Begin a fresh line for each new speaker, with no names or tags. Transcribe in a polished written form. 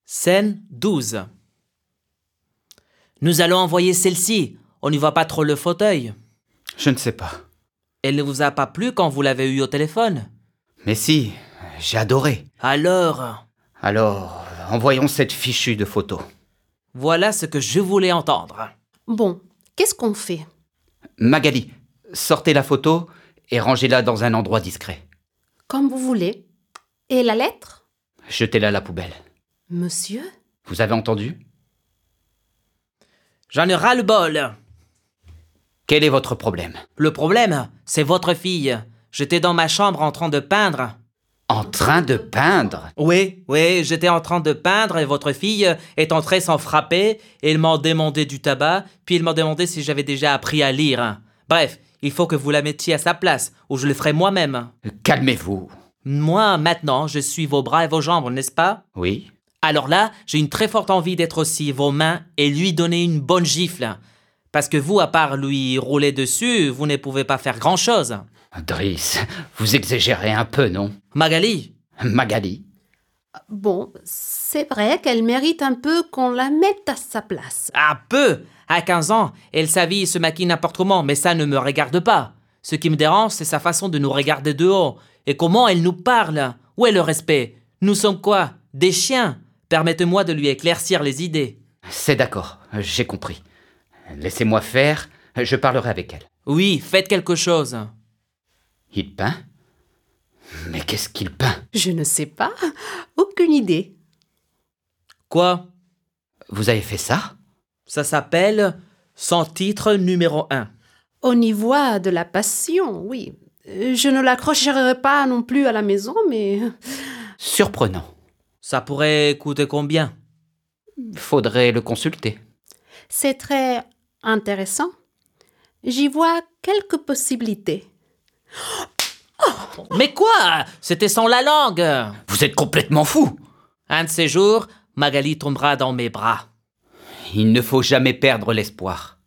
Scène 12. Nous allons envoyer celle-ci. On n'y voit pas trop le fauteuil.
Je ne sais pas.
Elle ne vous a pas plu quand vous l'avez eu au téléphone?
Mais si, j'ai adoré.
Alors,
envoyons cette fichue de photo.
voilà ce que je voulais entendre.
Bon, qu'est-ce qu'on fait?
Magali, sortez la photo et rangez-la dans un endroit discret.
Comme vous voulez. Et la lettre?
Jetez-la à la poubelle.
Monsieur?
Vous avez entendu?
J'en ai ras-le-bol.
Quel est votre problème?
Le problème, c'est votre fille. J'étais dans ma chambre en train de peindre.
En train de peindre?
Oui, j'étais en train de peindre et votre fille est entrée sans frapper et ils m'ont demandé du tabac, puis ils m'ont demandé si j'avais déjà appris à lire. Bref, il faut que vous la mettiez à sa place, ou je le ferai moi-même.
Calmez-vous.
Moi, maintenant, je suis vos bras et vos jambes, n'est-ce pas?
Oui?
Alors là, j'ai une très forte envie d'être aussi vos mains et lui donner une bonne gifle. Parce que vous, à part lui rouler dessus, vous ne pouvez pas faire grand-chose.
Driss, vous exagérez un peu, non?
Magali?
Magali?
Bon, c'est vrai qu'elle mérite un peu qu'on la mette à sa place.
Un peu! À 15 ans, elle s'habille et se maquille n'importe comment, mais ça ne me regarde pas. Ce qui me dérange, c'est sa façon de nous regarder de haut. Et comment elle nous parle. Où est le respect? Nous sommes quoi? Des chiens? Permettez-moi de lui éclaircir les idées.
C'est d'accord, j'ai compris. Laissez-moi faire, je parlerai avec elle.
Oui, faites quelque chose.
Il peint? Mais qu'est-ce qu'il peint?
Je ne sais pas. Aucune idée.
Quoi?
Vous avez fait ça?
Ça s'appelle Son titre numéro 1.
On y voit de la passion, oui. Je ne l'accrocherai pas non plus à la maison, mais...
Surprenant.
Ça pourrait coûter combien?
Faudrait le consulter.
C'est très intéressant. J'y vois quelques possibilités.
Mais quoi? C'était sans la langue.
Vous êtes complètement fou!
Un de ces jours, Magali tombera dans mes bras.
Il ne faut jamais perdre l'espoir.